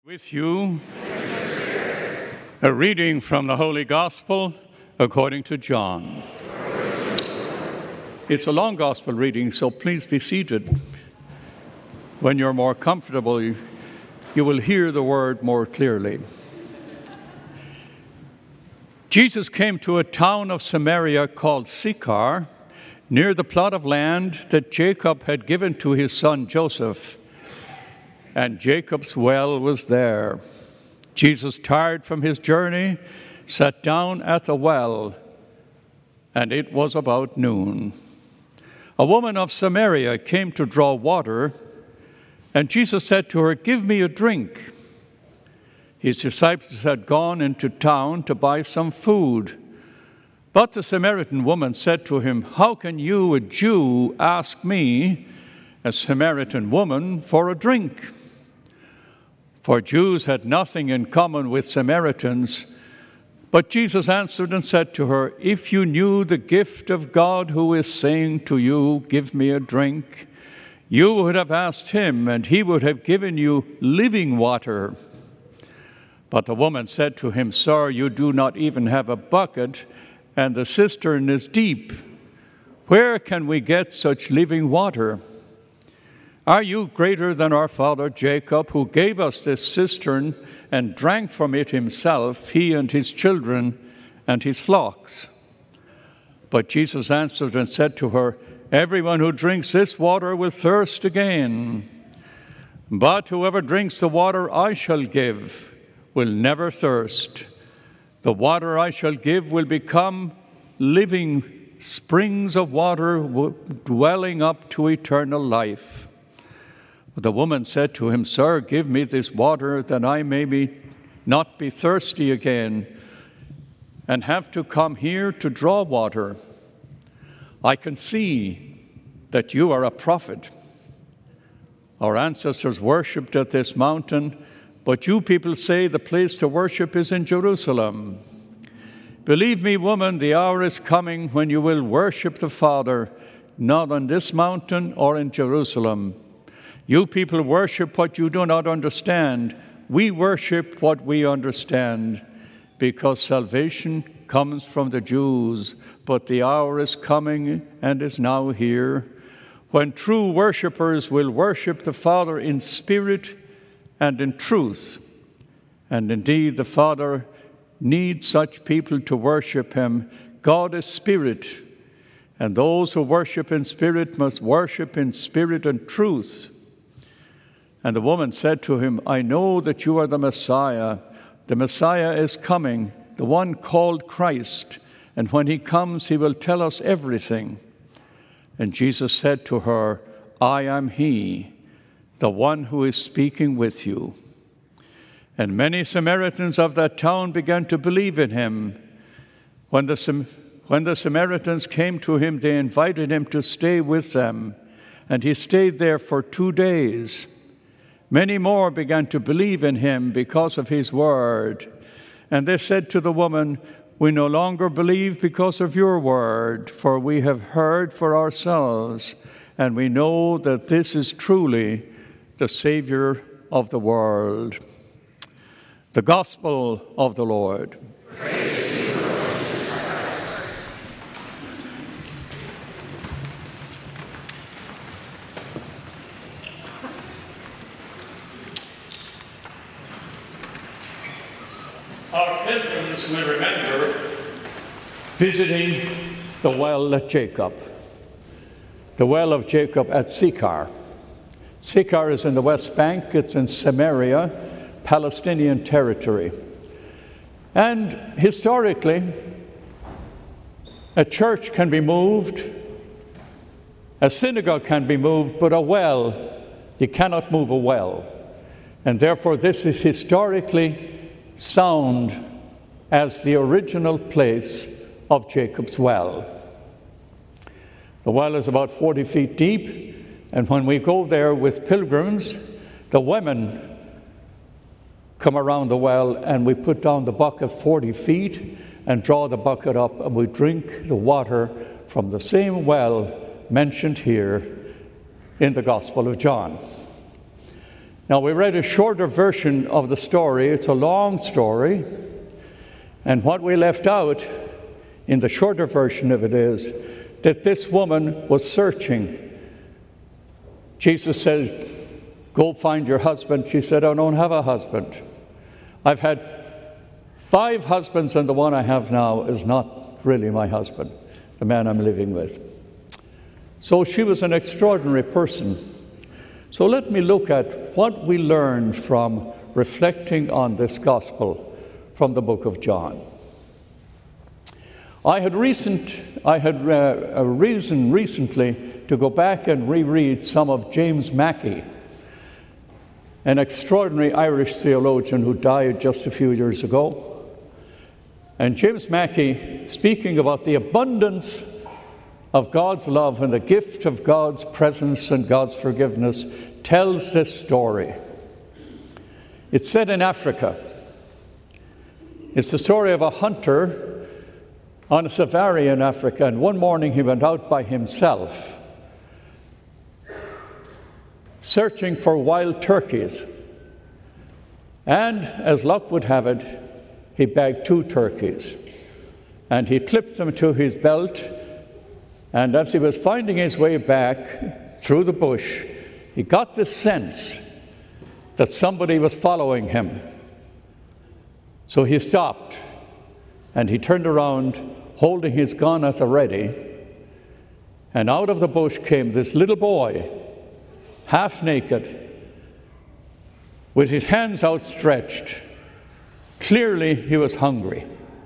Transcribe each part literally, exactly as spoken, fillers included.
With you, a reading from the Holy Gospel according to John. It's a long Gospel reading, so please be seated. When you're more comfortable, you, you will hear the word more clearly. Jesus came to a town of Samaria called Sychar, near the plot of land that Jacob had given to his son Joseph. And Jacob's well was there. Jesus, tired from his journey, sat down at the well, and it was about noon. A woman of Samaria came to draw water, and Jesus said to her, "Give me a drink." His disciples had gone into town to buy some food. But the Samaritan woman said to him, "How can you, a Jew, ask me, a Samaritan woman, for a drink?" For Jews had nothing in common with Samaritans. But Jesus answered and said to her, "If you knew the gift of God who is saying to you, 'Give me a drink,' you would have asked him, and he would have given you living water." But the woman said to him, "Sir, you do not even have a bucket, and the cistern is deep. Where can we get such living water? Are you greater than our father Jacob, who gave us this cistern and drank from it himself, he and his children and his flocks?" But Jesus answered and said to her, "Everyone who drinks this water will thirst again. But whoever drinks the water I shall give will never thirst. The water I shall give will become living springs of water welling up to eternal life." The woman said to him, "Sir, give me this water that I may be, not be thirsty again and have to come here to draw water. I can see that you are a prophet. Our ancestors worshipped at this mountain, but you people say the place to worship is in Jerusalem. Believe me, woman, the hour is coming when you will worship the Father, not on this mountain or in Jerusalem. You people worship what you do not understand. We worship what we understand, because salvation comes from the Jews. But the hour is coming and is now here, when true worshipers will worship the Father in spirit and in truth. And indeed, the Father needs such people to worship him. God is spirit, and those who worship in spirit must worship in spirit and truth." And the woman said to him, "I know that you are the Messiah. The Messiah is coming, the one called Christ. And when he comes, he will tell us everything." And Jesus said to her, "I am he, the one who is speaking with you." And many Samaritans of that town began to believe in him. When the, Sam- when the Samaritans came to him, they invited him to stay with them. And he stayed there for two days. Many more began to believe in him because of his word. And they said to the woman, "We no longer believe because of your word, for we have heard for ourselves, and we know that this is truly the Savior of the world." The Gospel of the Lord. Praise to you, Lord Jesus Christ. Our pilgrims will remember visiting the well at Jacob, the well of Jacob at Sychar. Sychar is in the West Bank. It's in Samaria, Palestinian territory. And historically, a church can be moved, a synagogue can be moved, but a well, you cannot move a well. And therefore, this is historically sound as the original place of Jacob's well. The well is about forty feet deep, and when we go there with pilgrims, the women come around the well and we put down the bucket forty feet and draw the bucket up, and we drink the water from the same well mentioned here in the Gospel of John. Now, we read a shorter version of the story. It's a long story. And what we left out in the shorter version of it is that this woman was searching. Jesus says, go find your husband. She said, I don't have a husband. I've had five husbands, and the one I have now is not really my husband, the man I'm living with. So she was an extraordinary person. So let me look at what we learned from reflecting on this gospel from the book of John. I had recent, I had uh, a reason recently to go back and reread some of James Mackey, an extraordinary Irish theologian who died just a few years ago. And James Mackey, speaking about the abundance of God's love and the gift of God's presence and God's forgiveness, tells this story. It's set in Africa. It's the story of a hunter on a safari in Africa, and one morning he went out by himself, searching for wild turkeys. And as luck would have it, he bagged two turkeys, and he clipped them to his belt, and as he was finding his way back through the bush, he got the sense that somebody was following him. So he stopped, and he turned around, holding his gun at the ready, and out of the bush came this little boy, half naked, with his hands outstretched. Clearly, he was hungry.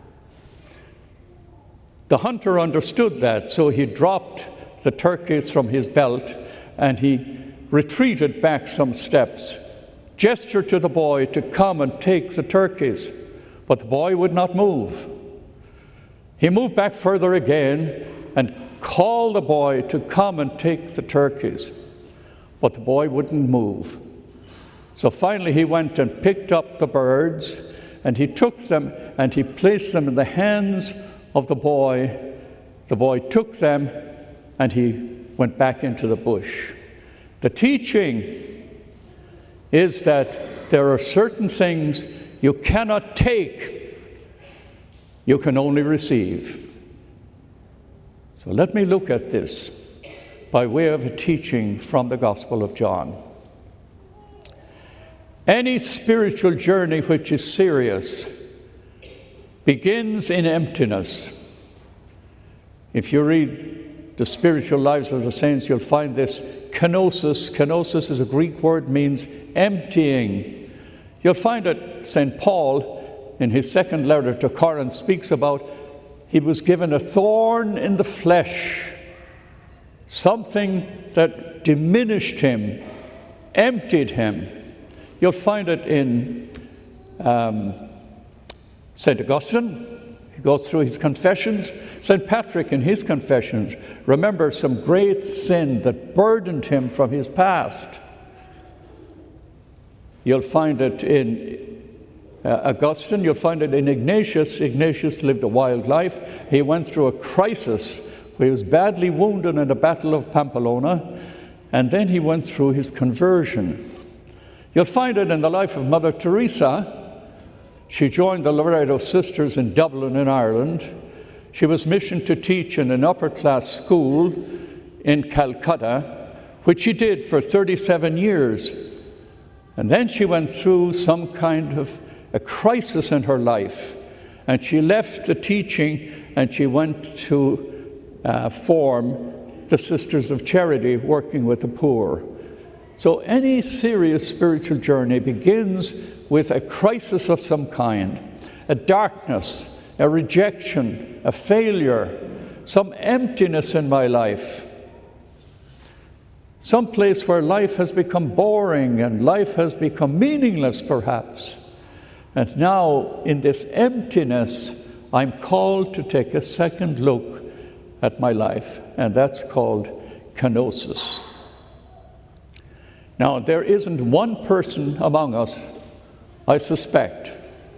The hunter understood that, so he dropped the turkeys from his belt and he retreated back some steps, gestured to the boy to come and take the turkeys, but the boy would not move. He moved back further again and called the boy to come and take the turkeys, but the boy wouldn't move. So finally he went and picked up the birds, and he took them and he placed them in the hands of the boy. The boy took them and he went back into the bush. The teaching is that there are certain things you cannot take, you can only receive. So let me look at this by way of a teaching from the Gospel of John. Any spiritual journey which is serious begins in emptiness. If you read the spiritual lives of the saints, you'll find this kenosis. Kenosis is a Greek word, means emptying. You'll find that Saint Paul, in his second letter to Corinth, speaks about he was given a thorn in the flesh, something that diminished him, emptied him. You'll find it in um, Saint Augustine. He goes through his confessions. Saint Patrick in his confessions remembers some great sin that burdened him from his past. You'll find it in uh, Augustine. You'll find it in Ignatius. Ignatius lived a wild life. He went through a crisis where he was badly wounded in the Battle of Pamplona, and then he went through his conversion. You'll find it in the life of Mother Teresa. She joined the Loreto Sisters in Dublin in Ireland. She was missioned to teach in an upper-class school in Calcutta, which she did for thirty-seven years. And then she went through some kind of a crisis in her life, and she left the teaching and she went to uh, form the Sisters of Charity, working with the poor. So any serious spiritual journey begins with a crisis of some kind, a darkness, a rejection, a failure, some emptiness in my life, some place where life has become boring and life has become meaningless perhaps. And now in this emptiness, I'm called to take a second look at my life, and that's called kenosis. Now, there isn't one person among us, I suspect,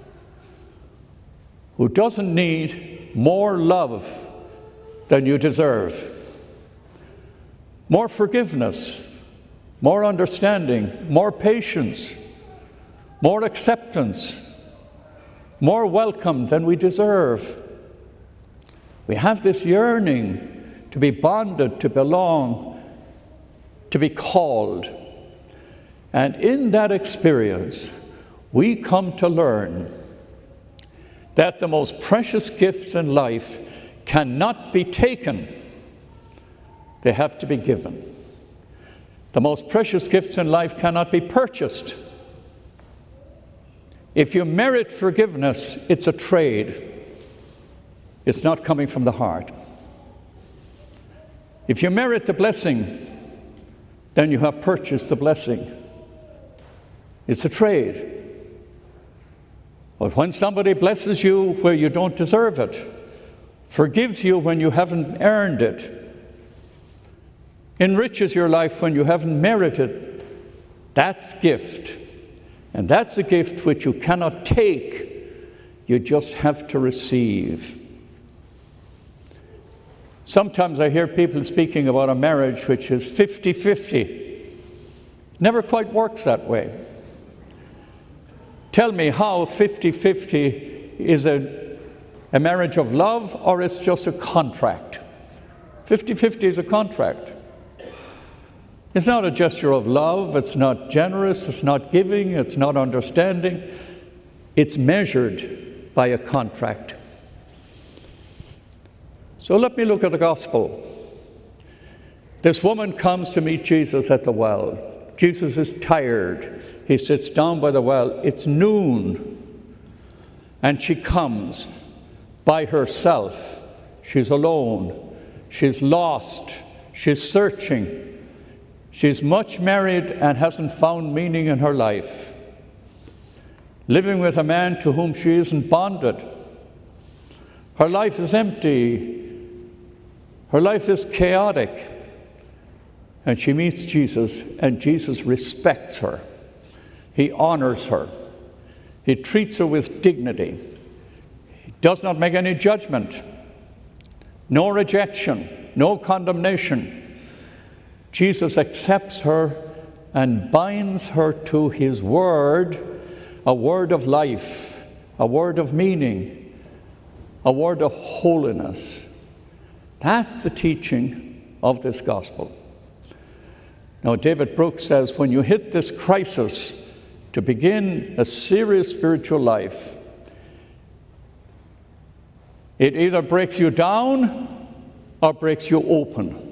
who doesn't need more love than you deserve, more forgiveness more understanding, more patience, more acceptance, more welcome than we deserve. We have this yearning to be bonded, to belong, to be called. And in that experience, we come to learn that the most precious gifts in life cannot be taken. They have to be given. The most precious gifts in life cannot be purchased. If you merit forgiveness, it's a trade. It's not coming from the heart. If you merit the blessing, then you have purchased the blessing. It's a trade. But when somebody blesses you where you don't deserve it, forgives you when you haven't earned it, enriches your life when you haven't merited, that's gift. And that's a gift which you cannot take, you just have to receive. Sometimes I hear people speaking about a marriage which is fifty-fifty. Never quite works that way. Tell me how fifty-fifty is a, a marriage of love or it's just a contract. fifty-fifty is a contract. It's not a gesture of love, it's not generous, it's not giving, it's not understanding. It's measured by a contract. So let me look at the gospel. This woman comes to meet Jesus at the well. Jesus is tired. He sits down by the well. It's noon. And she comes by herself. She's alone. She's lost. She's searching. She's much married and hasn't found meaning in her life. Living with a man to whom she isn't bonded. Her life is empty. Her life is chaotic. And she meets Jesus, and Jesus respects her. He honors her. He treats her with dignity. He does not make any judgment. No rejection. No condemnation. Jesus accepts her and binds her to his word, a word of life, a word of meaning, a word of holiness. That's the teaching of this gospel. Now, David Brooks says, when you hit this crisis to begin a serious spiritual life, it either breaks you down or breaks you open.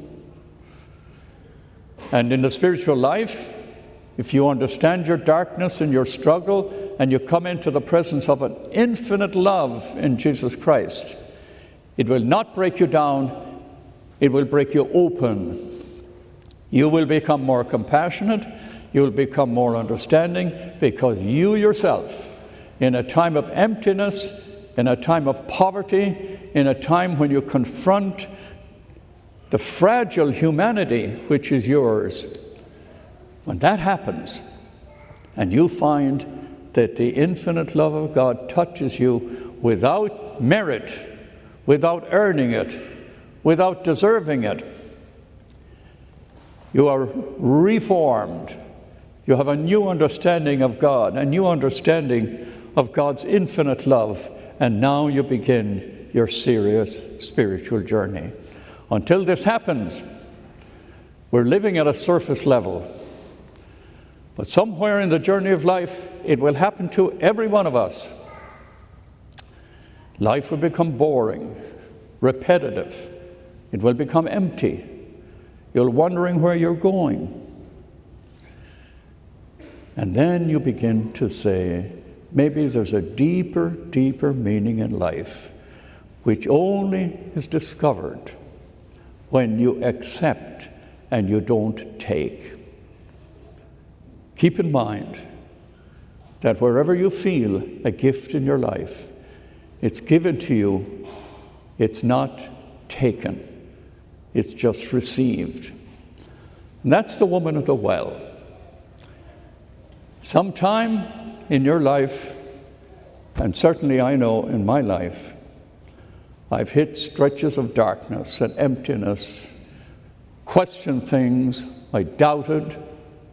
And in the spiritual life, if you understand your darkness and your struggle, and you come into the presence of an infinite love in Jesus Christ, it will not break you down, it will break you open. You will become more compassionate, you will become more understanding, because you yourself, in a time of emptiness, in a time of poverty, in a time when you confront the fragile humanity which is yours, when that happens, and you find that the infinite love of God touches you without merit, without earning it, without deserving it, you are reformed. You have a new understanding of God, a new understanding of God's infinite love, and now you begin your serious spiritual journey. Until this happens, we're living at a surface level. But somewhere in the journey of life, it will happen to every one of us. Life will become boring, repetitive. It will become empty. You're wondering where you're going. And then you begin to say, maybe there's a deeper, deeper meaning in life, which only is discovered when you accept and you don't take. Keep in mind that wherever you feel a gift in your life, it's given to you, it's not taken, it's just received. And that's the woman at the well. Sometime in your life, and certainly I know in my life, I've hit stretches of darkness and emptiness, questioned things, I doubted,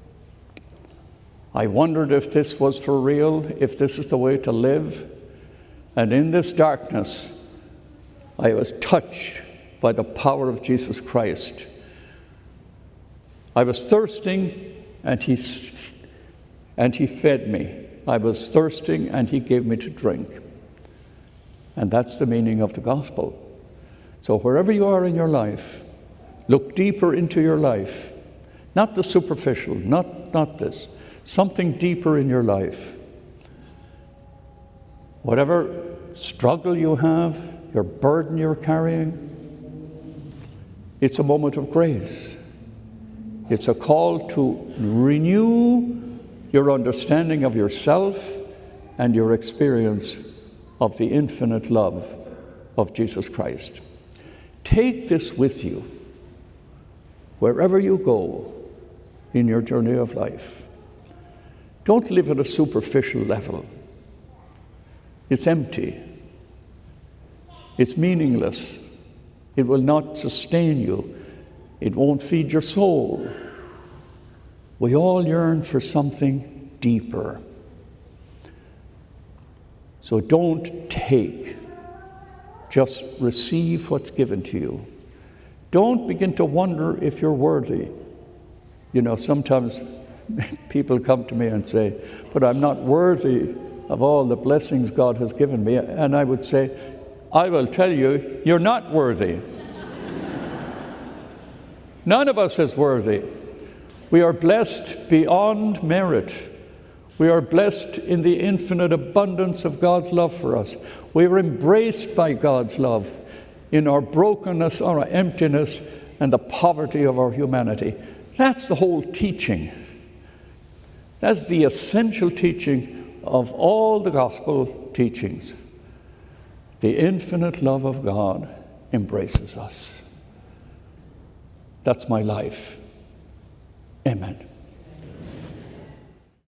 I wondered if this was for real, if this is the way to live. And in this darkness, I was touched by the power of Jesus Christ. I was thirsting, and he, and he fed me. I was thirsting, and he gave me to drink. And that's the meaning of the gospel. So wherever you are in your life, look deeper into your life. Not the superficial, not, not this. Something deeper in your life. Whatever struggle you have, your burden you're carrying, it's a moment of grace. It's a call to renew your understanding of yourself and your experience of the infinite love of Jesus Christ. Take this with you wherever you go in your journey of life. Don't live at a superficial level. It's empty. It's meaningless. It will not sustain you. It won't feed your soul. We all yearn for something deeper. So don't take. Just receive what's given to you. Don't begin to wonder if you're worthy. You know, sometimes people come to me and say, but I'm not worthy of all the blessings God has given me. And I would say, I will tell you, you're not worthy. None of us is worthy. We are blessed beyond merit. We are blessed in the infinite abundance of God's love for us. We are embraced by God's love in our brokenness, our emptiness, and the poverty of our humanity. That's the whole teaching. That's the essential teaching of all the gospel teachings. The infinite love of God embraces us. That's my life. Amen.